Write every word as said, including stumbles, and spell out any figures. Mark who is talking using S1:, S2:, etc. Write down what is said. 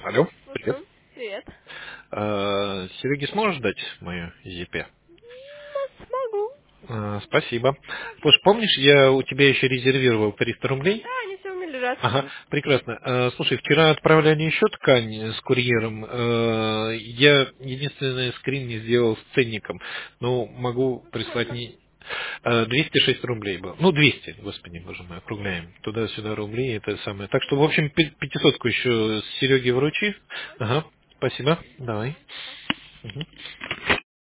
S1: Алло, привет.
S2: Слушаю. Привет.
S1: А, Сереге сможешь дать мою ЕП?
S2: Ну, смогу.
S1: А, Спасибо. Слушай, помнишь, я у тебя еще резервировал триста рублей?
S2: Да, они все у меня лежат.
S1: Ага, прекрасно. А, Слушай, вчера отправляли еще ткань с курьером. А, Я единственное скрин не сделал с ценником. Но могу прислать
S2: Сколько?
S1: не... а, двести шесть рублей было. Ну, двести, господи, боже мой, округляем. Туда-сюда рубли, это самое. Так что, в общем, пи- пятисотку еще с Сереги вручи. Ага, спасибо. Давай. Мгм.